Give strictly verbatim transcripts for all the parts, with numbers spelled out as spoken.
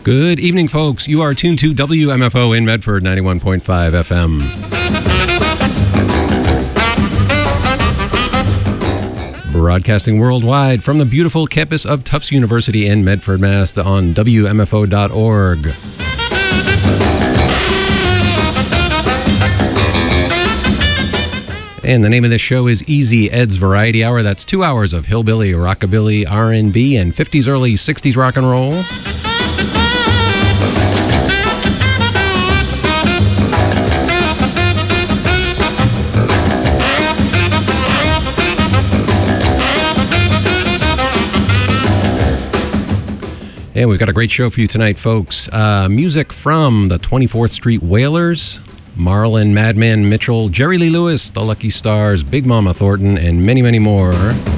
Good evening, folks. You are tuned to W M F O in Medford, ninety-one point five F M. Broadcasting worldwide from the beautiful campus of Tufts University in Medford, Mass. on W M F O dot org. And the name of this show is Easy Ed's Variety Hour. That's two hours of hillbilly, rockabilly, R and B, and fifties, early sixties rock and roll. And we've got a great show for you tonight, folks. Uh, music from the twenty-fourth Street Wailers, Marlon Madman Mitchell, Jerry Lee Lewis, The Lucky Stars, Big Mama Thornton, and many, many more.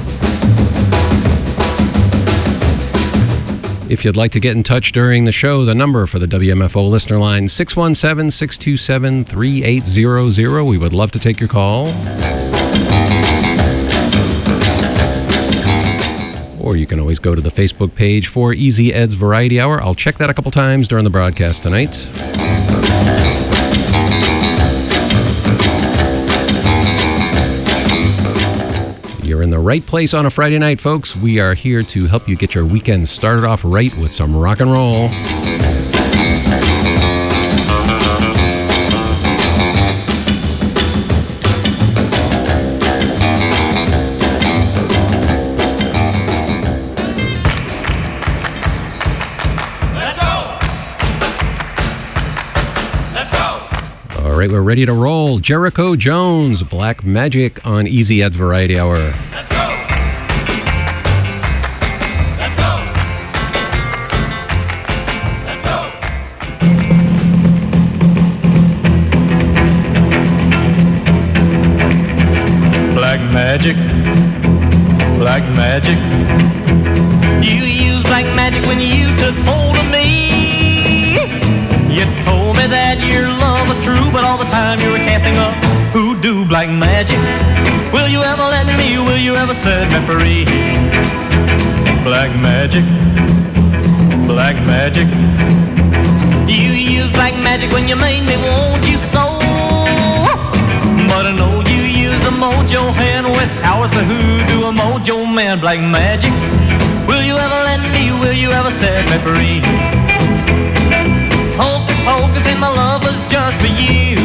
If you'd like to get in touch during the show, the number for the W M F O listener line, six one seven, six two seven, three eight zero zero. We would love to take your call. Or you can always go to the Facebook page for Easy Ed's Variety Hour. I'll check that a couple times during the broadcast tonight. You're in the right place on a Friday night, folks. We are here to help you get your weekend started off right with some rock and roll. All right, we're ready to roll. Jericho Jones, Black Magic on Easy Ed's Variety Hour. Let's go. Let's go. Let's go. Black magic, black magic. You used black magic when you took hold of me. You told me that your love was true, but all the time you were casting a hoodoo black magic. Will you ever let me, will you ever set me free? Black magic, black magic. You used black magic when you made me want you so. But I know you used a mojo hand with powers to hoodoo, a mojo man, black magic. Will you ever let me, will you ever set me free? Hocus pocus and my love was just for you.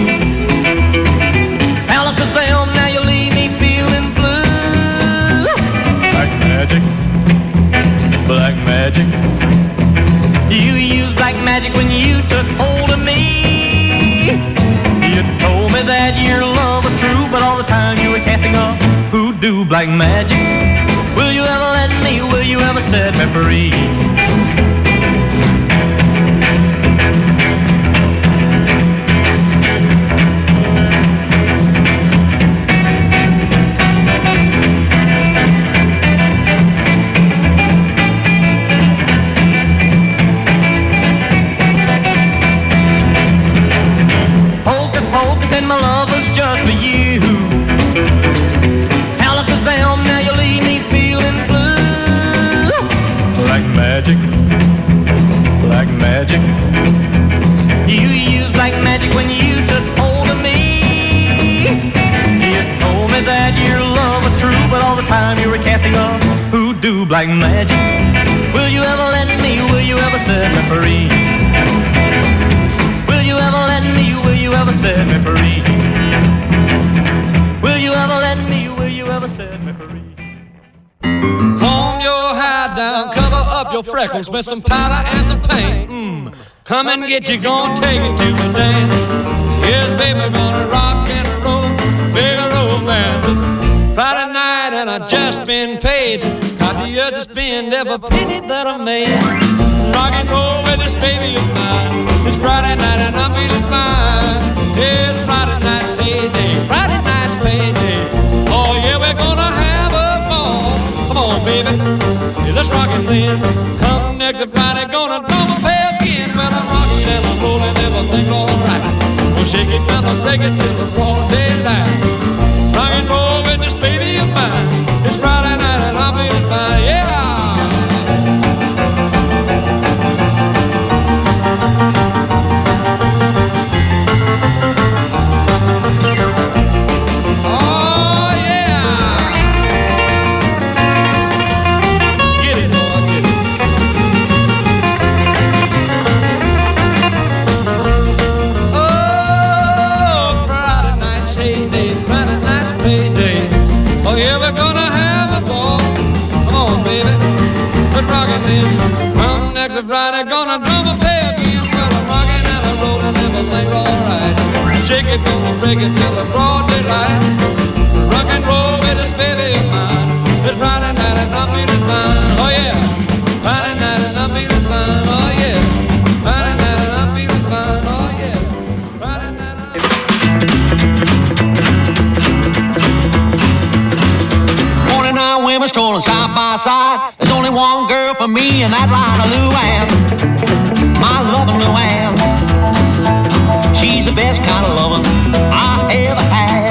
Alakazam, now you leave me feeling blue. Black magic, black magic. You used black magic when you took hold of me. You told me that your love was true, but all the time you were casting a hoodoo black magic. Will you ever let me, will you ever set me free? My love was just for you. Alakazam, now you leave me feeling blue. Black magic, black magic. You used black magic when you took hold of me. You told me that your love was true, but all the time you were casting a hoodoo black magic. Will you ever let me, will you ever set me free? Will you ever let me, will you ever set me free? Will you ever let me, will you ever set me free? Comb your hair down, cover up your freckles with some powder and some paint. Mm. Come and get you, gonna take it to a dance. Yes, baby, gonna rock and roll, big romance. Friday night and I just been paid. Got the urge to spend every penny that I made. Rock and roll with this baby of mine. It's Friday night and I'm feeling fine. It's Friday night's heyday, Friday night's payday. Oh yeah, we're gonna have a ball. Come on, baby, hey, let's rock it then. Come next Friday, gonna draw my pay again. Well, I'm rocking and I'm rolling, everything's alright. We'll shake it down and break it till the broad daylight. Rock and roll with this baby of mine. It's Friday night and I'm feeling fine, yeah. gonna break it till the broad daylight. Rock and roll with this baby of mine. It's Friday night and I'm feeling fine. Oh yeah, Friday night and I'm feeling fine. Oh yeah, Friday night and I'm feeling fine. Oh yeah, Friday night and I'm... forty-nine women strolling side by side. There's only one girl for me in that line of Luann. My loving Luann. She's the best kind of loving I ever had.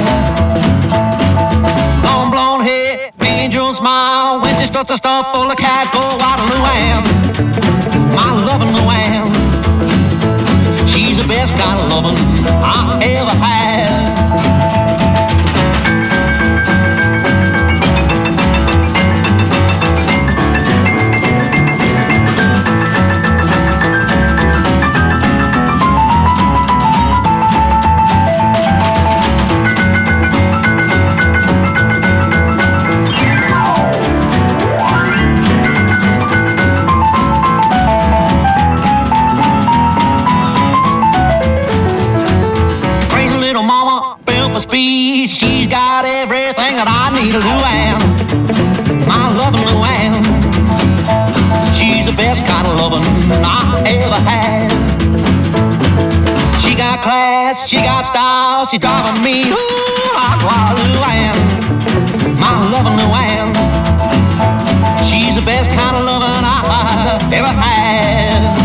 Long blonde hair, angel smile. When she starts to stuff full of cat, go out of Luann. My loving Luann. She's the best kind of loving I ever had. Speed, she's got everything that I need, Luann. My loving Luann. She's the best kind of loving I ever had. She got class, she got style, she driving me, ooh, hot wild Luann. My loving Luann. She's the best kind of loving I ever had.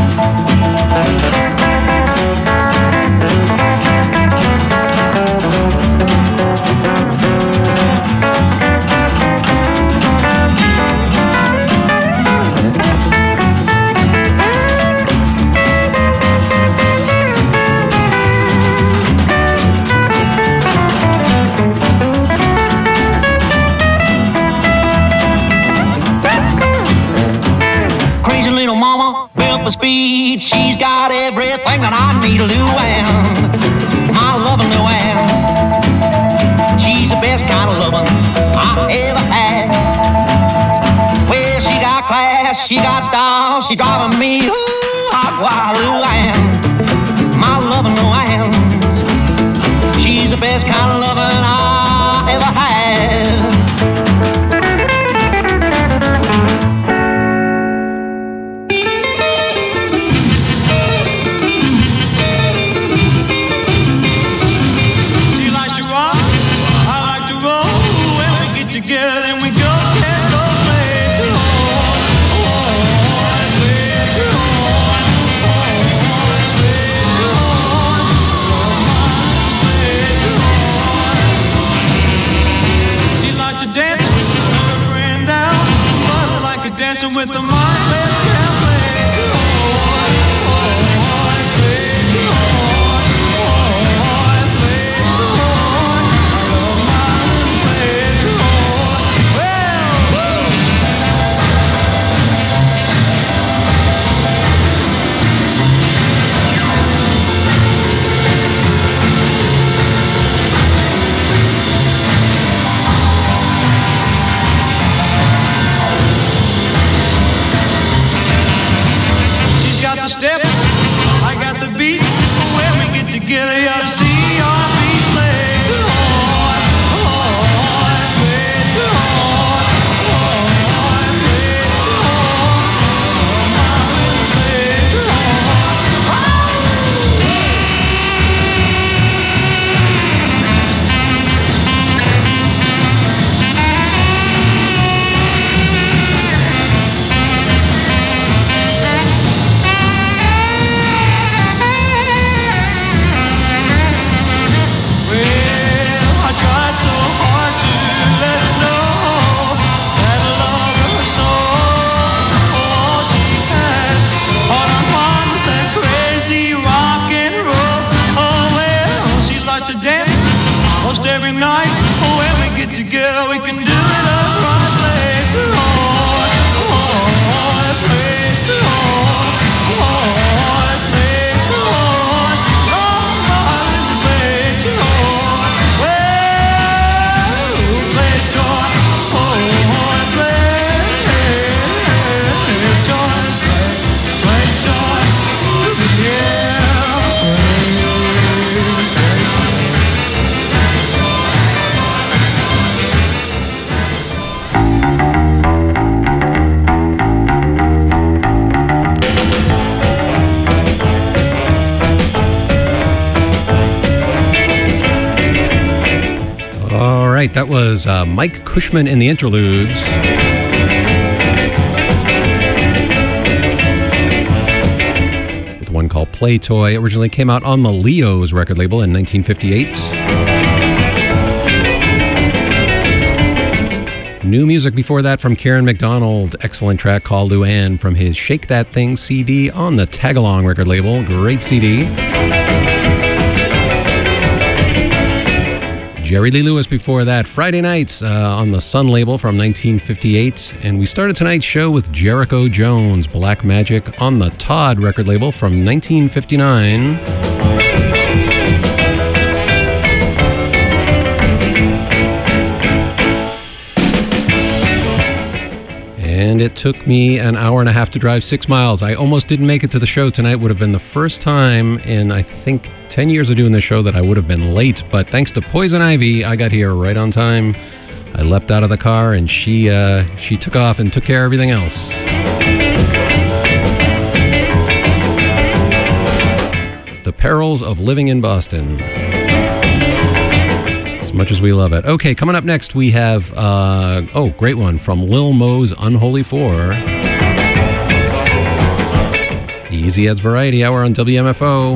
For speed, she's got everything that I need, Luann. My loving Luann. She's the best kind of loving I ever had. Well, she got class, she got style, she driving me, ooh, hot wild Luann. My loving Luann. She's the best kind of loving I ever had. Dancing with the mindless can play. Oh, oh, I play. Oh, oh, I play. Oh, I love my play. Oh, well, the step, I got the beat. When we get together, you ought to see our feet play. Oh, oh, I play. Oh, oh, I play. Oh, I play. Every night, when we get together, we can do it uprightly. Oh, oh, I play. Oh, oh, I play. Oh, oh, I play. Oh, well, play joy. Oh, I play. Joy, play joy. Yeah. right, that was uh, Mike Cushman in the Interludes. With one called Play Toy. Originally came out on the Leos record label in nineteen fifty-eight. New music before that from Kieran McDonald. Excellent track called Luann from his Shake That Thing C D on the Tagalong record label. Great C D. Jerry Lee Lewis before that. Friday Nights uh, on the Sun label from nineteen fifty-eight. And we started tonight's show with Jericho Jones, Black Magic on the Todd record label from nineteen fifty-nine. And it took me an hour and a half to drive six miles. I almost didn't make it to the show tonight. Would have been the first time in, I think, ten years of doing the show that I would have been late. But thanks to Poison Ivy, I got here right on time. I leapt out of the car, and she uh, she took off and took care of everything else. The Perils of Living in Boston. Much as we love it. Okay, coming up next we have, uh, oh, great one from Lil Mo's Unholy Four. Easy Ed's Variety Hour on W M F O.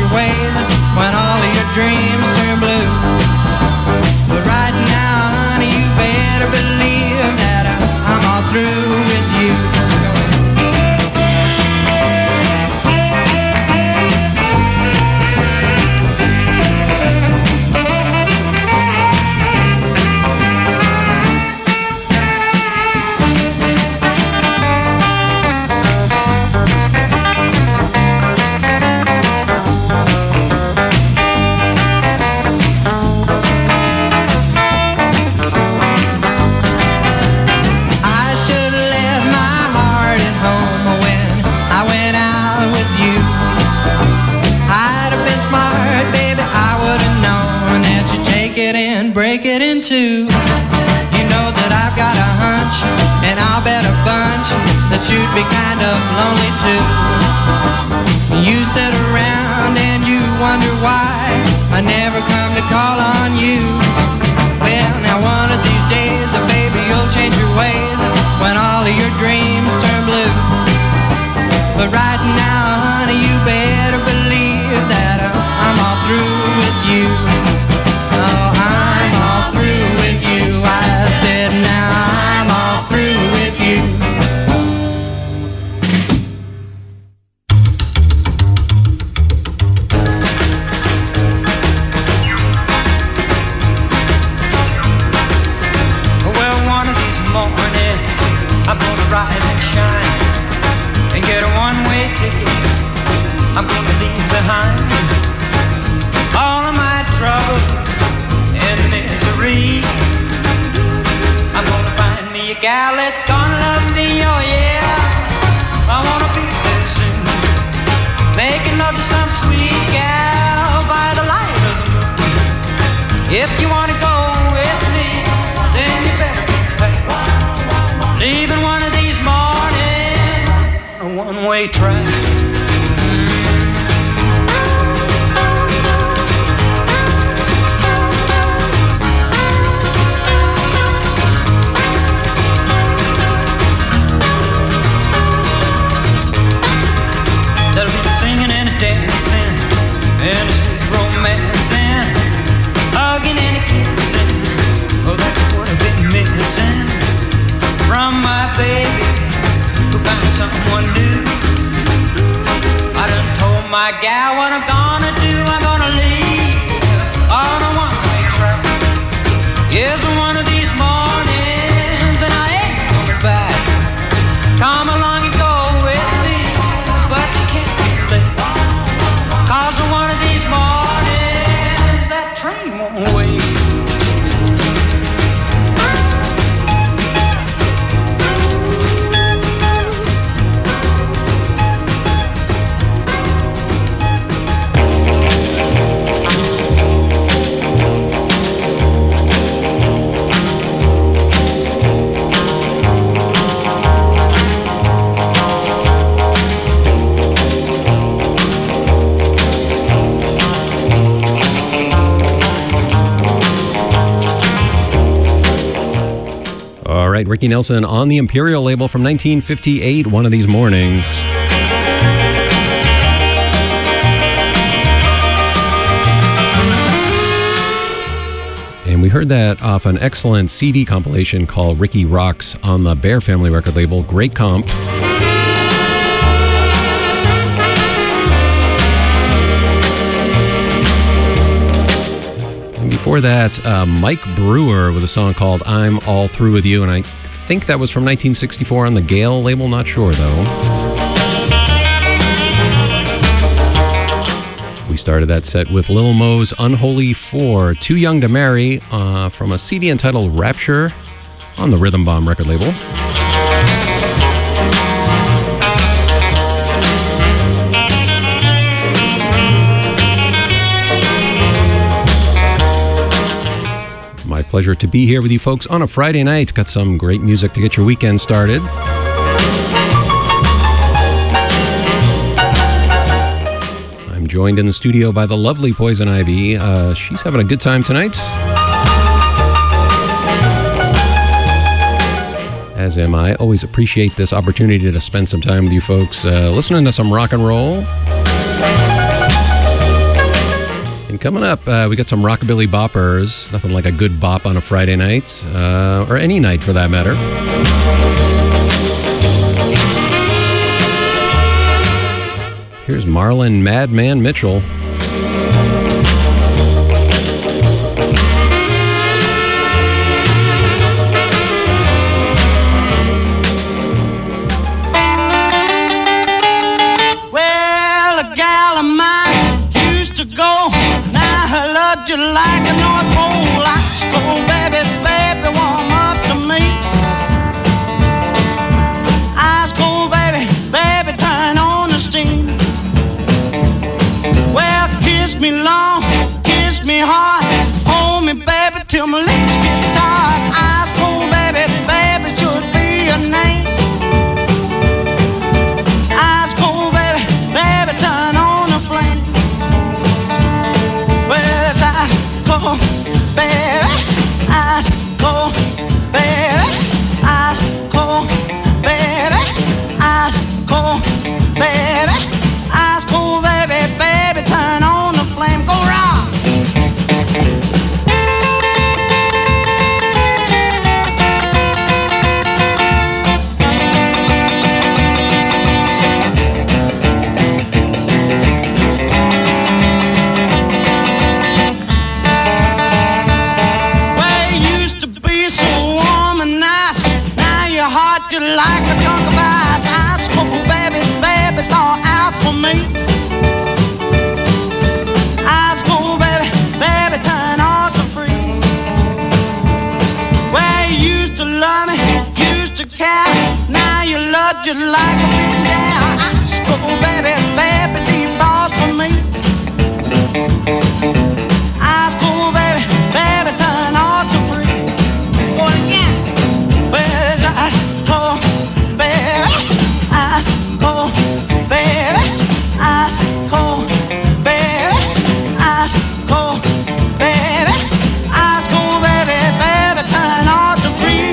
When all of your dreams turn blue. But right now, honey, too. You know that I've got a hunch, and I'll bet a bunch that you'd be kind of lonely too. You sit around and you wonder why I never come to call on you. Well, now one of these days, oh baby, you'll change your ways when all of your dreams turn blue. But right now, honey, you better believe that I'm all through with you. Oh, I'm all through with you. I said now I'm all through with you. Well, one of these mornings I'm gonna rise and shine and get a one-way ticket. I'm gonna leave behind all of my trouble and misery. I'm gonna find me a gal that's gonna love me, oh yeah. I wanna be there soon, making love to some sweet gal by the light of the moon. If you wanna go with me, then you better be paid. Leaving one of these mornings a one-way track. There'll be singing and a dancing and a sweet romancing, hugging and a kissing. Oh, that's what I've been missing from my baby who found someone new. I done told my gal what I'm gonna do. I'm gonna leave on a one-way track. Yes, one of these mornings, and I ain't coming back. Come along and go with me, but you can't be late. Cause one of these mornings, that train won't wait. All right, Ricky Nelson on the Imperial label from nineteen fifty-eight, One of These Mornings. And we heard that off an excellent C D compilation called Ricky Rocks on the Bear Family record label. Great comp. Before that, uh, Mike Brewer with a song called I'm All Through With You, and I think that was from nineteen sixty-four on the Gale label, not sure though. We started that set with Lil Mo's Unholy Four, Too Young to Marry, uh, from a C D entitled Rapture on the Rhythm Bomb record label. My pleasure to be here with you folks on a Friday night. Got some great music to get your weekend started. I'm joined in the studio by the lovely Poison Ivy. Uh, she's having a good time tonight. As am I. Always appreciate this opportunity to spend some time with you folks uh, listening to some rock and roll. And coming up, uh, we got some rockabilly boppers. Nothing like a good bop on a Friday night, uh, or any night for that matter. Here's Marlon Madman Mitchell. Well, a gal of mine used to go. Now her loved you like a North Pole ice cold, baby, baby, warm up to me. Ice cold, baby, baby, turn on the steam. Well, like a chunk of ice. Ice cold, baby, baby, thaw out for me. Ice cold, baby, baby, turn all to free. Well, you used to love me, used to care. Now you love just like a big down. Ice cold, baby, baby, deep falls for me. Ice cold, baby, baby, turn all to free. Let's go again. Where's ice cold, baby? Ice cold, baby. Ice cold, baby. Ice cold, baby. Ice cold, baby, baby, turn all to free.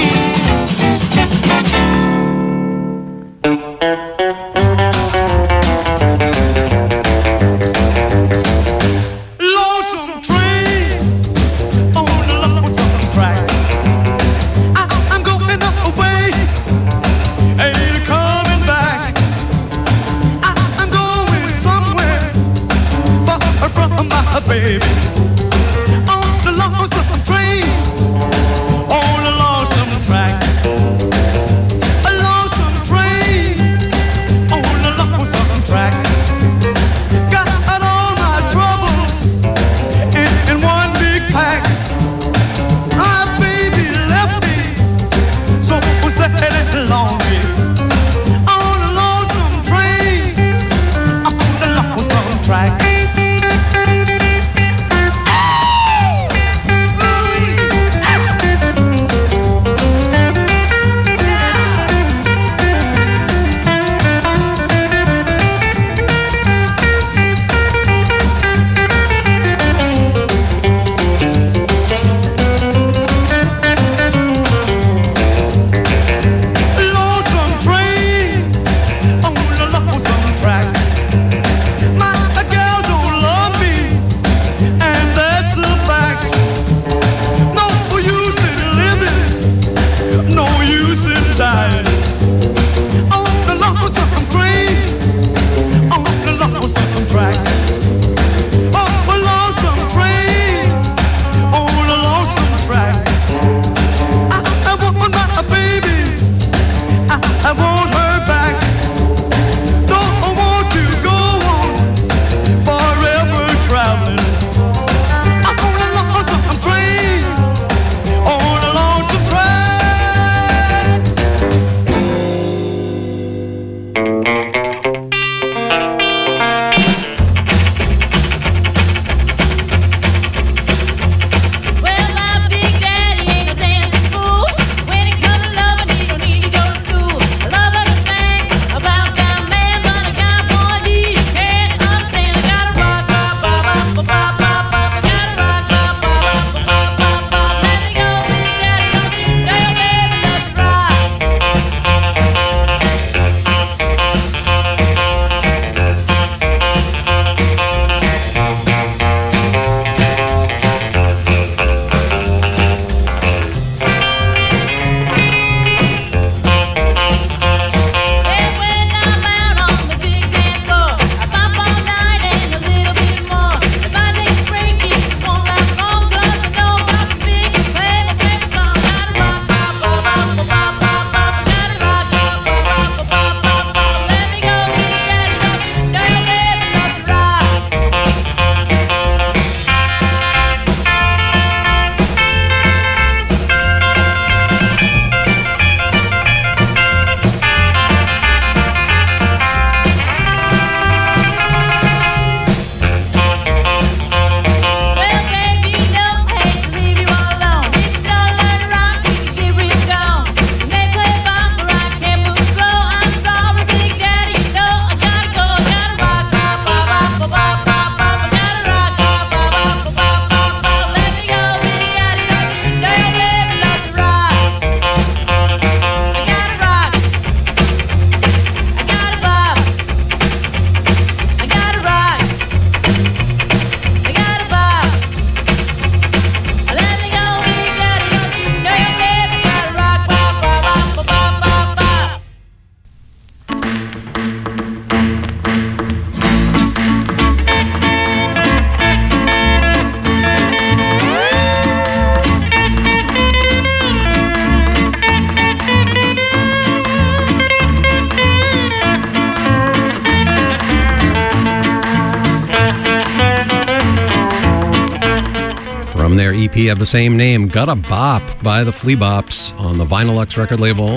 E P of the same name, Gotta Bop by the Flea Bops on the Vinylux record label.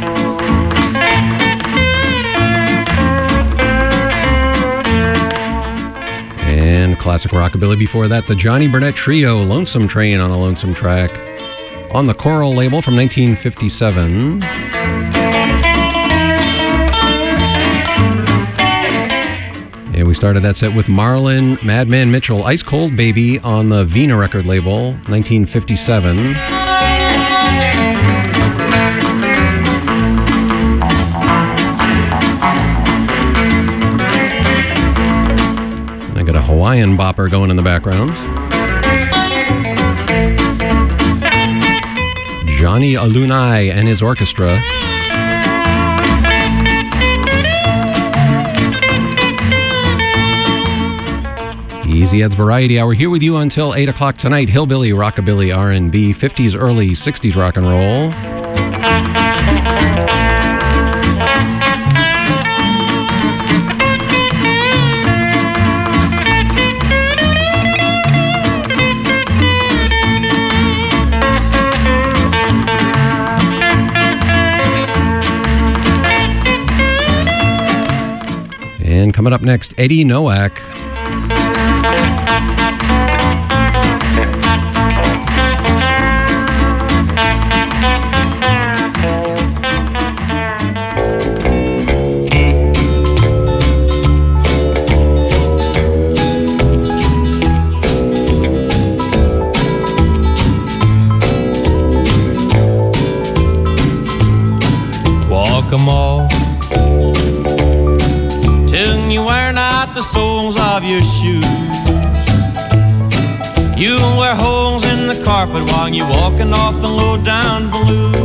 And classic rockabilly before that, the Johnny Burnett Trio, Lonesome Train on a Lonesome Track on the Coral label from nineteen fifty-seven. And we started that set with Marlon Madman Mitchell, Ice Cold Baby on the Vina record label, nineteen fifty-seven. I got a Hawaiian bopper going in the background. Johnny Alunai and his orchestra. Easy Ed's Variety Hour here with you until eight o'clock tonight. Hillbilly, rockabilly, R and B, fifties, early sixties rock and roll. And coming up next, Eddie Nowak. Walk 'em all till you wear not the soles of your shoes. You wear holes in the carpet while you're walking off the low-down blues.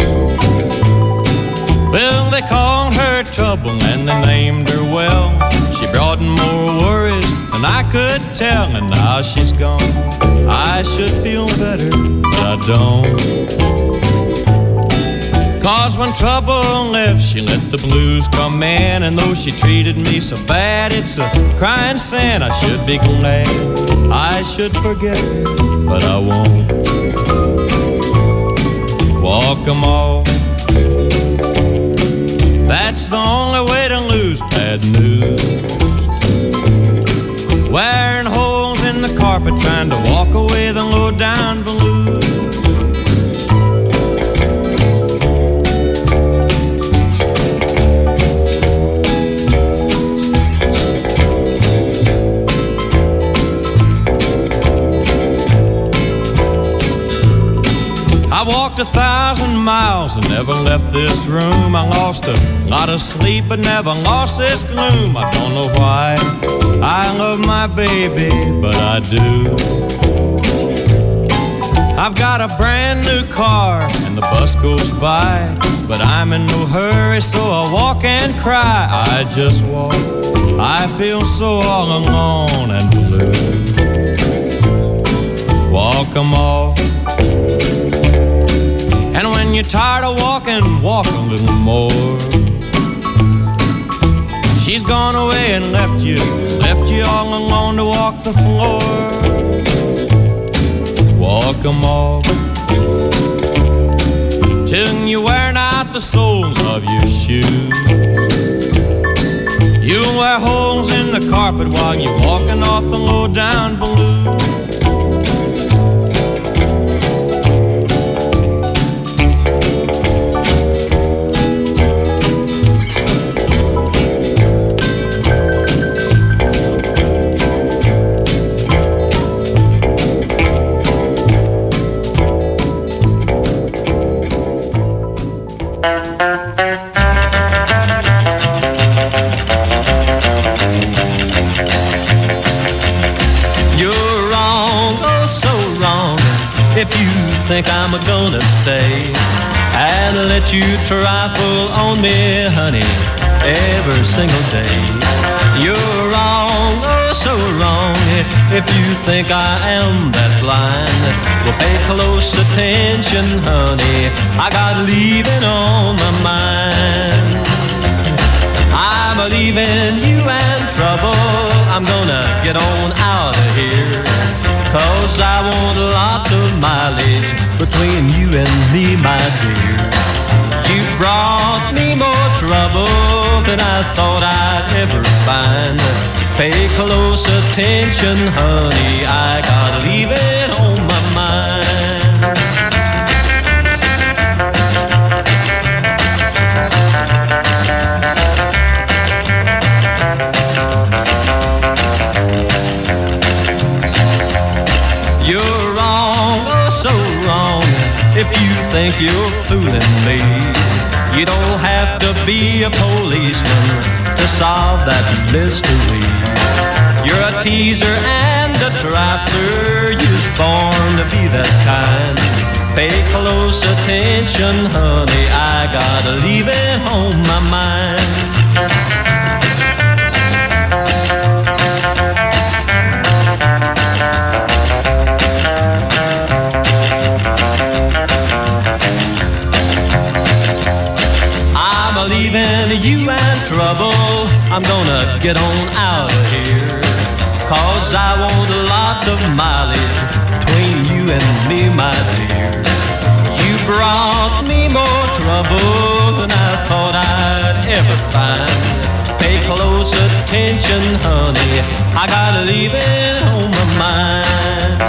Well, they called her Trouble and they named her well. She brought more worries than I could tell, and now she's gone. I should feel better, but I don't. Cause when trouble left, she let the blues come in. And though she treated me so bad, it's a crying sin. I should be glad, I should forget her, but I won't. Walk 'em off, that's the only way to lose bad news. Wearing holes in the carpet, trying to walk away the low-down blues. I walked a thousand miles and never left this room. I lost a lot of sleep but never lost this gloom. I don't know why I love my baby, but I do. I've got a brand new car and the bus goes by, but I'm in no hurry, so I walk and cry. I just walk, I feel so all alone and blue. Walk 'em off, and when you're tired of walking, walk a little more. She's gone away and left you, left you all alone to walk the floor. Walk 'em off till you wear out the soles of your shoes. You wear holes in the carpet while you're walking off the low-down blues. If you think I'm gonna stay and let you trifle on me, honey, every single day. You're wrong, oh so wrong, if you think I am that blind. Well, pay close attention, honey, I got leaving on my mind. I'm leaving you and trouble, I'm gonna get on out of here. 'cause I want lots of mileage between you and me, my dear. You brought me more trouble than I thought I'd ever find. Pay close attention, honey, I gotta leave it on my mind. You're wrong, oh so wrong, if you think you're fooling me. You don't have to be a policeman to solve that mystery. You're a teaser and a trifler, you was born to be that kind. Pay close attention, honey, I gotta leave it on my mind. Leaving you in trouble, I'm gonna get on out of here, 'cause I want lots of mileage between you and me, my dear. You brought me more trouble than I thought I'd ever find. Pay close attention, honey, I gotta leave it on my mind.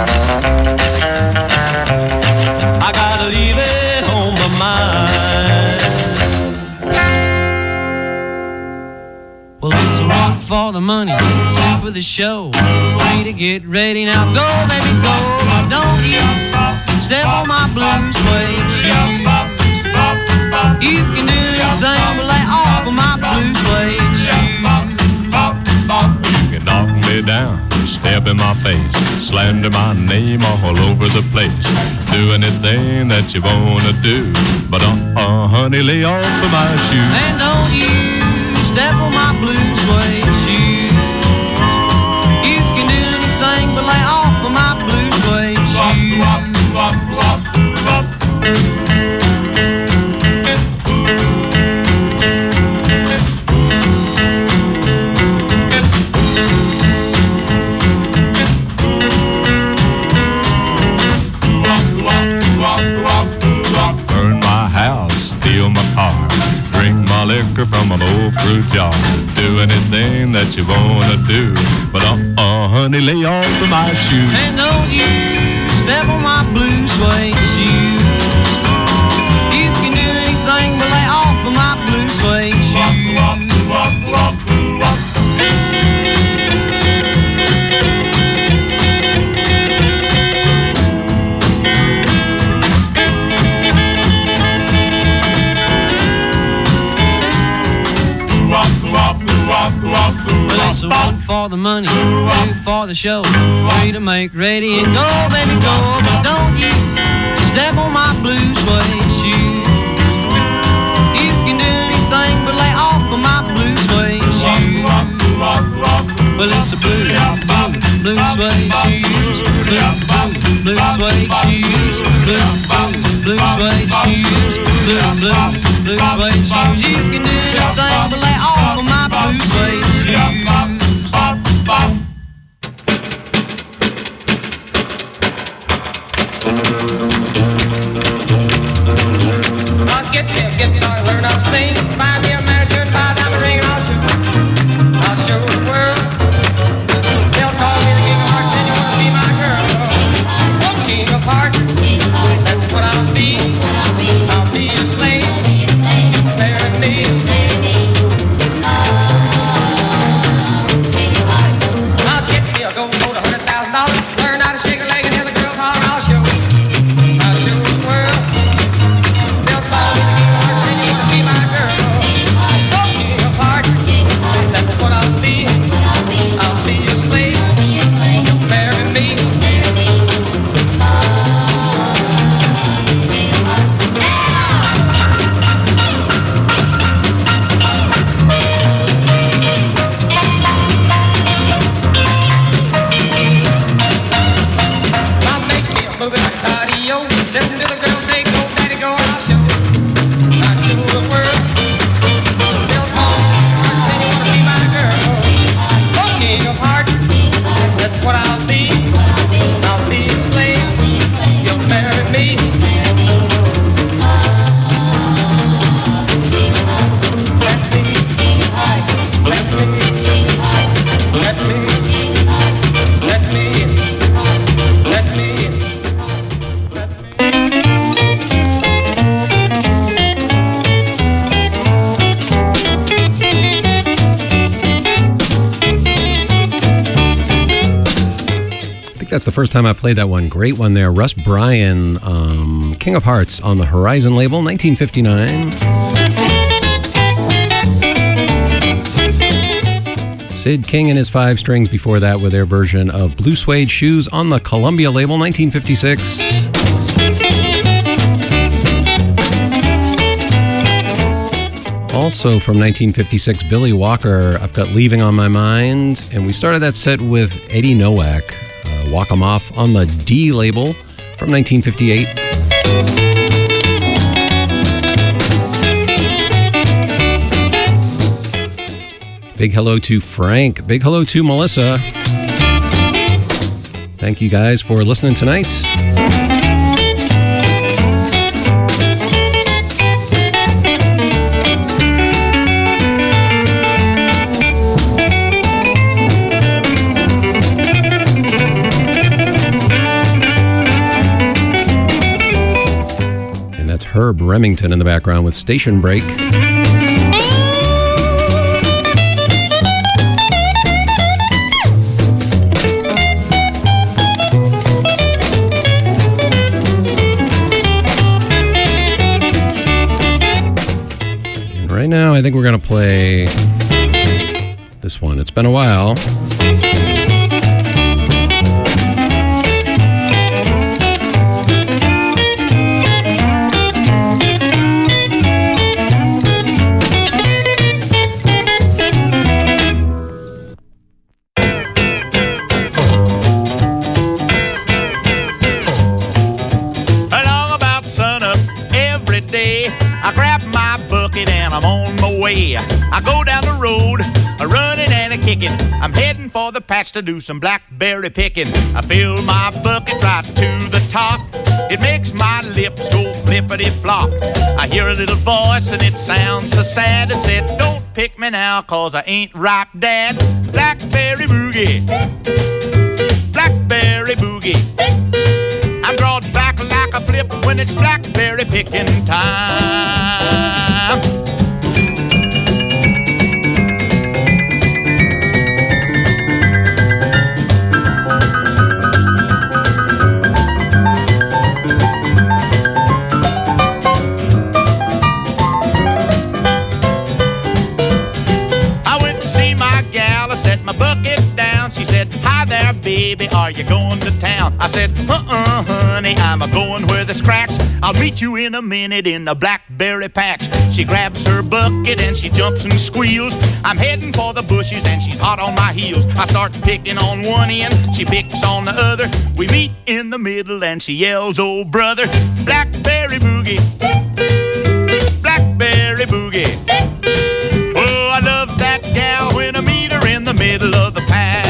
I gotta leave it on my mind. Well, it's a one for the money, two for the show. Three to get ready. Now go, baby, go. But don't you step on my blue suede shoe. You can do anything but lay off of my blue suede shoe. You can knock me down, step in my face, slander my name all over the place. Do anything that you wanna do, but uh-uh, honey, lay off of my shoe. And don't you step on my blue suede shoe. You can do anything but lay off of my blue suede shoe. Burn my house, steal my car, drink my liquor from an old fruit jar. Do anything that you wanna do, but uh-uh, honey, lay off of my shoe. And don't you step on my blue suede shoe. You can do anything but lay off of my blue suede shoe. Well, it's a one for the money, two for the show, three to make ready and go, baby, go. But don't you step on my blue suede shoe. You can do anything but lay off of my blue suede shoe. Well, it's a blue, blue, blue suede shoes, blue, blue, blue suede shoes, blue, blue, blue suede shoes, blue, blue, blue suede shoes. You can do anything but lay off of my blue suede shoes. I'll get me a guitar, learn how to sing, find me a manager, buy a diamond ring, and I'll show, I'll show the world. They'll call me the king of hearts, and you wanna be my girl. Oh, king of hearts, that's what I'll be. think that's the first time I've played that one. Great one there. Russ Bryan, um, King of Hearts on the Horizon label, nineteen fifty-nine. Sid King and his Five Strings before that with their version of Blue Suede Shoes on the Columbia label, nineteen fifty-six. Also from nineteen fifty-six, Billy Walker, I've got Leaving on My Mind. And we started that set with Eddie Nowak, uh, Walk 'Em Off on the D label from nineteen fifty-eight. Big hello to Frank. Big hello to Melissa. Thank you guys for listening tonight. And that's Herb Remington in the background with Station Break. Right now, I think we're going to play this one. It's been a while. Along about sunup every day, I grab my bucket and I'm on my way. I go down the road, a running and a kicking. I'm heading for the patch to do some blackberry picking. I fill my bucket right to the top. It makes my lips go flippity flop. I hear a little voice and it sounds so sad. It said, don't pick me now, cause I ain't ripe, Dad. Blackberry boogie, blackberry boogie. I'm brought back like a flip when it's blackberry picking time. I went to see my gal, I set my bucket down. She said, hi there, baby, are you going to town? I said, uh-uh, honey, I'm a-going where the scratch. I'll meet you in a minute in the blackberry patch. She grabs her bucket and she jumps and squeals. I'm heading for the bushes and she's hot on my heels. I start picking on one end, she picks on the other. We meet in the middle and she yells, oh brother, blackberry boogie, blackberry boogie. Oh, I love that gal when I meet her in the middle of the patch.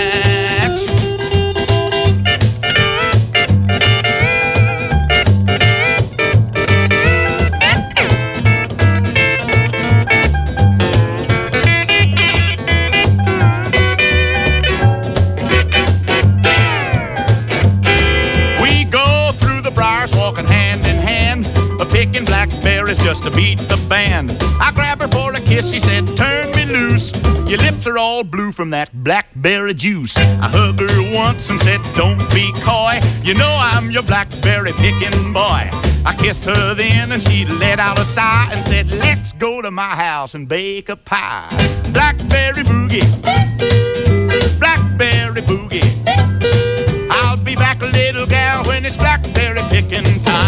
We go through the briars walking hand in hand, a picking blackberries just to beat the band. I grab her for a kiss, she said, turn me loose. Your lips are all blue from that blackberry juice. I hugged her once and said, don't be coy. You know I'm your blackberry picking boy. I kissed her then and she let out a sigh and said, let's go to my house and bake a pie. Blackberry boogie, blackberry boogie. I'll be back, little gal, when it's blackberry picking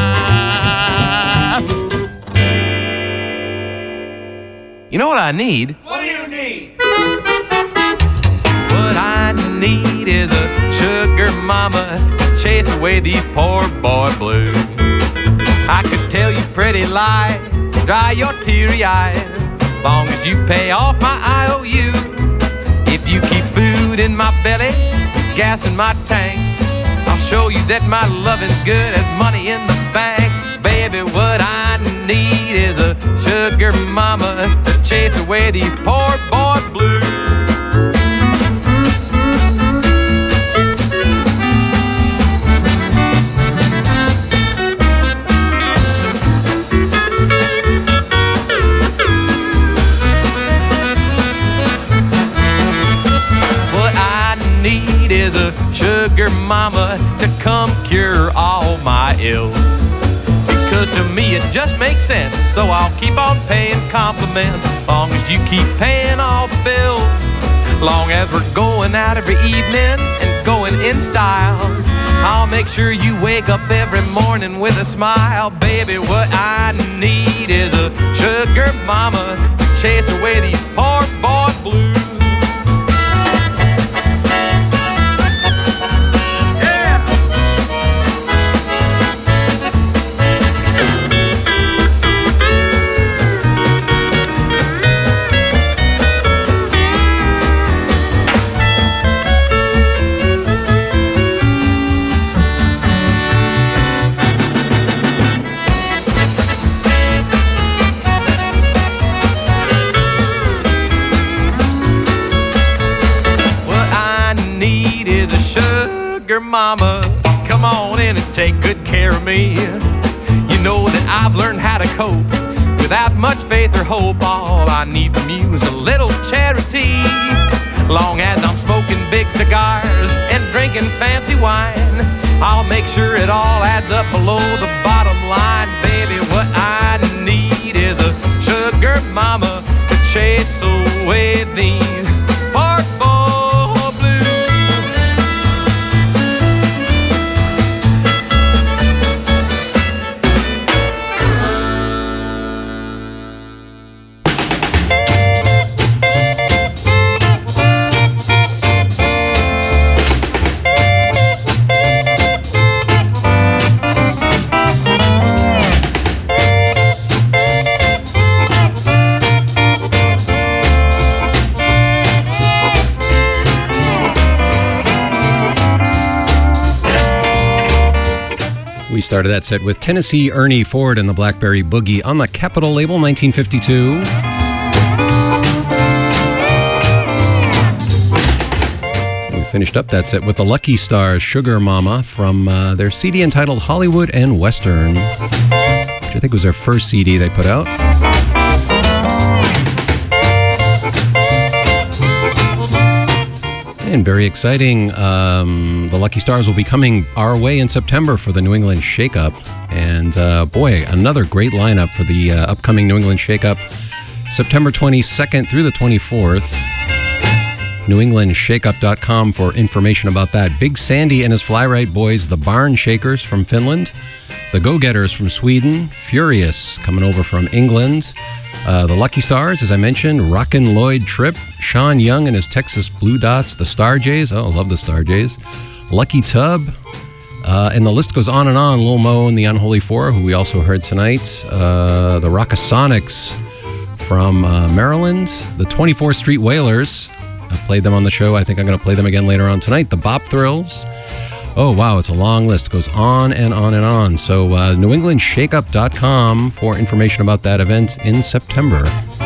time. You know what I need? What do you need? What I need is a sugar mama to chase away these poor boy blues. I could tell you pretty lies, dry your teary eyes, long as you pay off my I O U. If you keep food in my belly, gas in my tank, I'll show you that my love is good as money in the bank. Baby, what I need is a sugar mama to chase away these poor boy blues. What I need is a sugar mama to come cure all my ills. Because to me it just makes sense, so I'll keep on paying compliments, long as you keep paying all the bills. Long as we're going out every evening and going in style, I'll make sure you wake up every morning with a smile. Baby, what I need is a sugar mama to chase away these poor boy blues. Mama, come on in and take good care of me. You know that I've learned how to cope without much faith or hope. All I need from you is a little charity. Long as I'm smoking big cigars and drinking fancy wine, I'll make sure it all adds up below the bottom line. Baby, what I need is a sugar mama to chase away these poor boys. We started that set with Tennessee Ernie Ford and the Blackberry Boogie on the Capitol label, nineteen fifty-two. We finished up that set with the Lucky Stars, Sugar Mama, from uh, their C D entitled Hollywood and Western, which I think was their first C D they put out. And very exciting, um, the Lucky Stars will be coming our way in September for the New England Shake-Up. And uh, boy, another great lineup for the uh, upcoming New England Shake-Up. September twenty-second through the twenty-fourth. New England Shake Up dot com for information about that. Big Sandy and his Fly-Right Boys, the Barn Shakers from Finland. The Go-Getters from Sweden. Furious coming over from England. Uh, the Lucky Stars, as I mentioned, Rockin' Lloyd Tripp, Sean Young and his Texas Blue Dots, the Star Jays, oh, I love the Star Jays, Lucky Tub, uh, and the list goes on and on. Lil Mo and the Unholy Four, who we also heard tonight, uh, the Rockasonics from uh, Maryland, the twenty-fourth Street Wailers, I played them on the show, I think I'm going to play them again later on tonight, the Bop Thrills. Oh, wow, it's a long list. It goes on and on and on. So uh, New England Shake Up dot com for information about that event in September.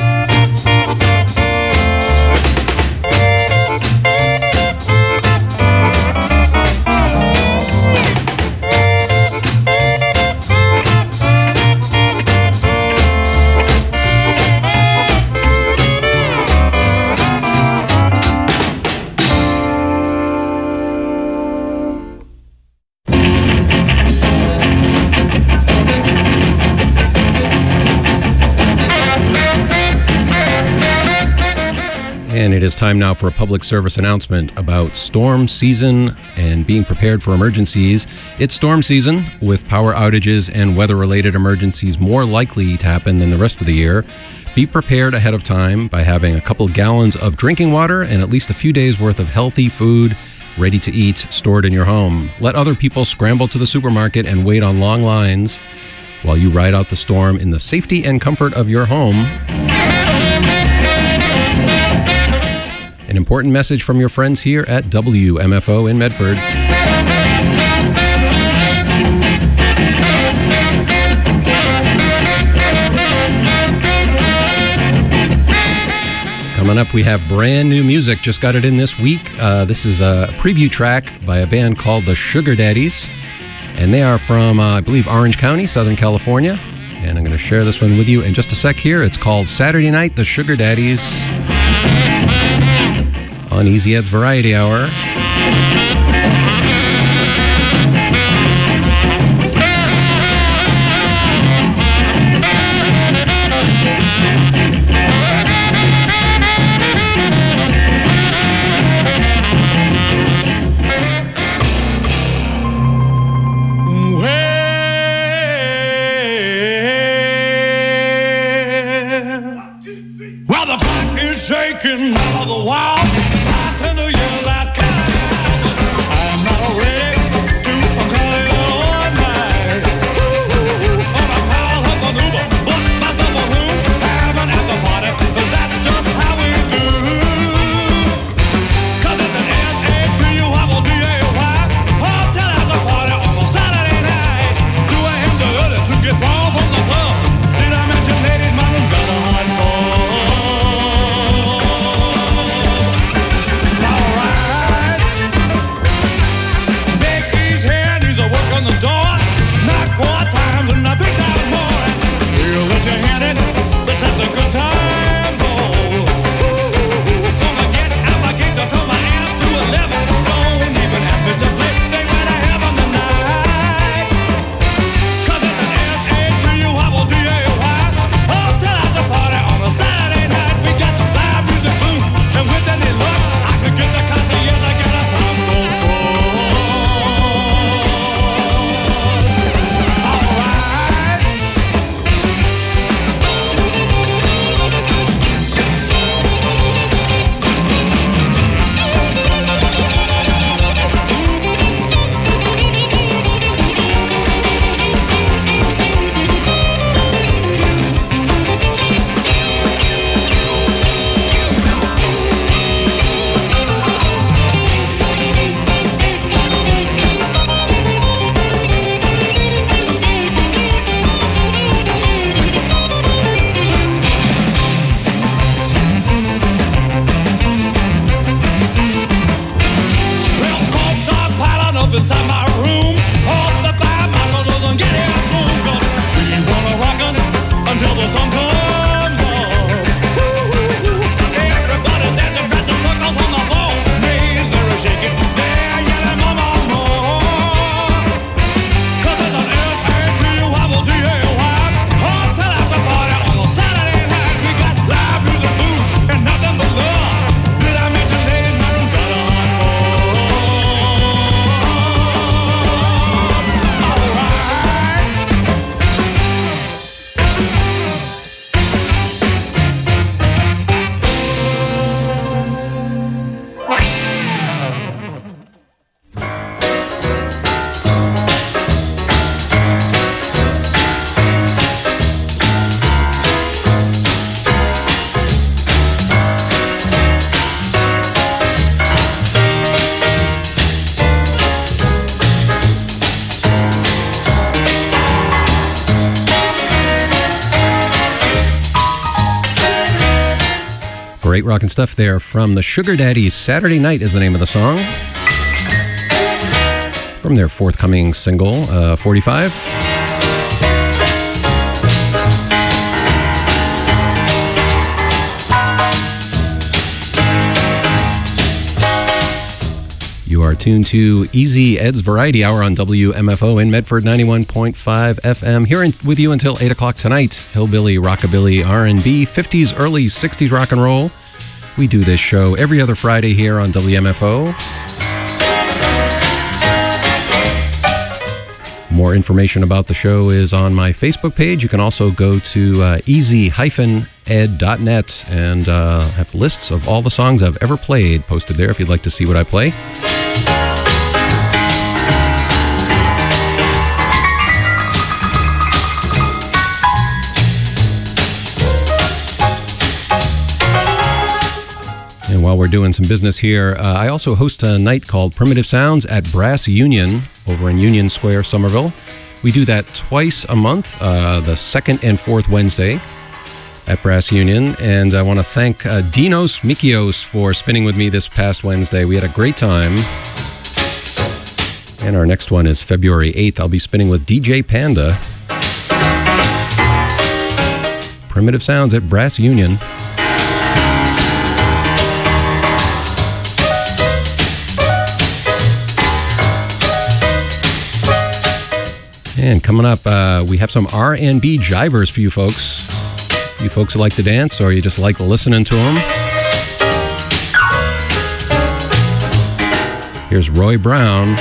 And it is time now for a public service announcement about storm season and being prepared for emergencies. It's storm season, with power outages and weather-related emergencies more likely to happen than the rest of the year. Be prepared ahead of time by having a couple gallons of drinking water and at least a few days' worth of healthy food ready to eat stored in your home. Let other people scramble to the supermarket and wait on long lines while you ride out the storm in the safety and comfort of your home. An important message from your friends here at W M F O in Medford. Coming up, we have brand new music. Just got it in this week. Uh, this is a preview track by a band called the Sugar Daddies. And they are from, uh, I believe, Orange County, Southern California. And I'm going to share this one with you in just a sec here. It's called Saturday Night, the Sugar Daddies, on Easy Ed's Variety Hour. Now the clock is shaking out of the wild. I tend to yell that cow, but I'm not ready to call it all night. Ooh, on a pile of maneuver, book myself a room, have an after party, 'cause that's just how we do. 'Cause it's an S A T U I will D A Y hotel after party on a Saturday night. two a m to early to get home from the club. Did I mention ladies, my room's got a hot tub? On the door, knock four times and I think times more. We'll let you hand it, let's have the good times. Oh, ooh, gonna get out my gates, I turn my amp to eleven. Don't even ask me to play, take me to heaven tonight. 'Cause it's an S A T U I will D A Y hotel at the party on a Saturday night. We got the live music booth, and with any luck, I could get the concert, yes, I got a tango for. Inside my room, hope the fire marshal doesn't get here soon. 'Cause we wanna rockin' until the sun comes up. Ooh, everybody dancing, pressing circles on the floor. Knees they're shaking, they're yelling mama more. 'Cause it's an S A T U I will D A Y hotel after party on a Saturday night. We got live music, booze, and nothing but love. Did I mention ladies, my room's got a hot tub? Great rockin' stuff there from the Sugar Daddies. Saturday Night is the name of the song. From their forthcoming single, uh, forty-five. You are tuned to Easy Ed's Variety Hour on W M F O in Medford, ninety-one point five F M. Here in, with you until eight o'clock tonight. Hillbilly, rockabilly, R and B, fifties, early sixties rock and roll. We do this show every other Friday here on W M F O. More information about the show is on my Facebook page. You can also go to uh, easy dash ed dot net and uh, have lists of all the songs I've ever played posted there if you'd like to see what I play. And while we're doing some business here, uh, I also host a night called Primitive Sounds at Brass Union over in Union Square, Somerville. We do that twice a month, uh, the second and fourth Wednesday at Brass Union. And I want to thank uh, Dinos Mikios for spinning with me this past Wednesday. We had a great time. And our next one is February eighth. I'll be spinning with D J Panda. Primitive Sounds at Brass Union. And coming up, uh, we have some R and B jivers for you folks. You folks who like to dance or you just like listening to them. Here's Roy Brown.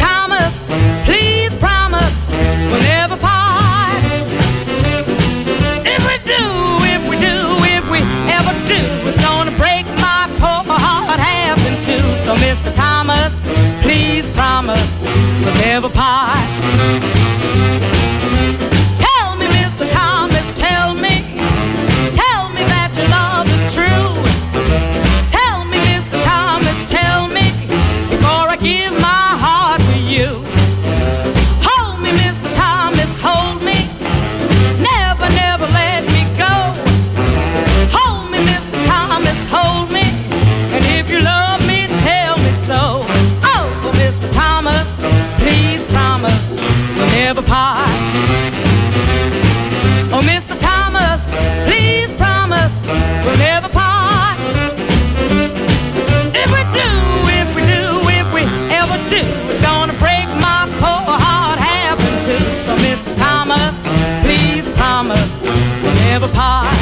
Thomas, please promise we'll never part. If we do, if we do, if we ever do, it's gonna break my poor heart half in two. So Mister Thomas, please promise we'll never part. Tell me, Mister Thomas, tell me, tell me that your love is true. Tell me, Mister Thomas, tell me before I give my heart to you. Hold me, Mister Thomas, hold me. Never, never let me go. Hold me, Mister Thomas, hold me. And if you love me, tell me so. Oh, Mister Thomas, please promise we'll never part. Oh, Mister Thomas, please promise we'll never part. If we do, if we do, if we ever do, it's gonna break my poor heart half in two. So Mister Thomas, please promise we'll never part.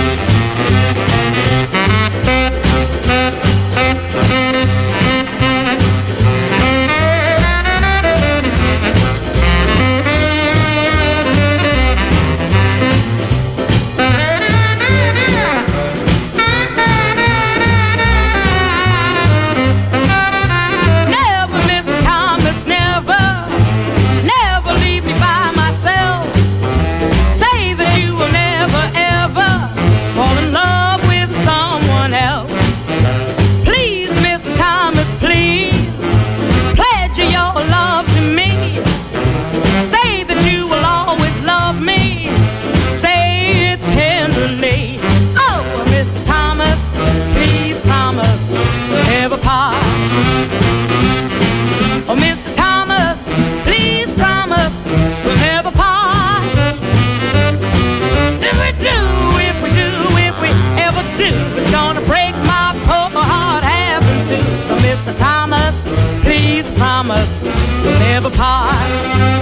Never, Mister Thomas, never, never leave me by myself. Say that you will never, ever fall in love with someone else. Please, Mister Thomas, please, pledge your love to me. Say that you will always love me. Say it tenderly. Oh, Mister Thomas, please promise we'll never part. Oh, Mister Thomas, please promise we'll never part. If we do, if we do, if we ever do, it's gonna break my poor heart half in two. So Mister Thomas, please promise we'll never part.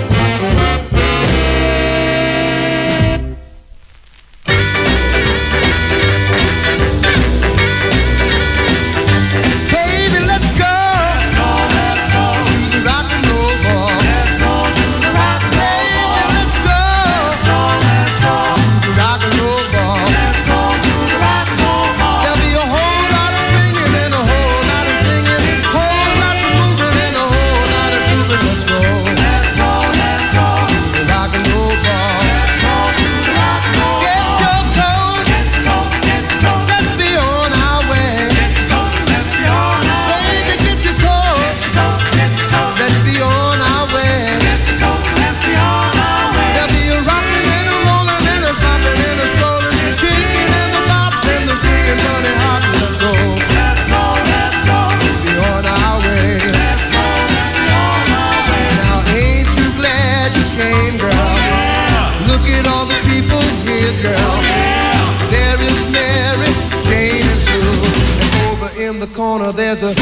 Baby, let's go. Let's go, let's go. To the rock and roll ball. Let's go to the rock and roll ball. Baby, let's go. Let's go, let's go. To the rock and roll ball. Let's go to the rock and roll ball. There'll be a whole lot of swinging and a whole lot of singing, whole lots of moving and a whole lot of grooving. Let's go. Let's go, let's go. To the rock and roll ball. Let's go to the rock and roll ball. Get your coat. Get your coat. Get your coat. Let's be on our way. Get your coat. Let's be on our way. Baby, get your coat. Get your coat. Get your coat. Let's be on our way. Get your coat. Let's be on our way. There'll be a rocking and a rolling and a stopping and a strolling, chicken and the bop and the swinging bunny hop. Let's go. Let's go. Let's go. Let's be on our way. Let's go. Let's be on our way. Now ain't you glad you came, girl? Look at all the people here, girl. There is Mary, Jane, and Sue. And over in the corner there's a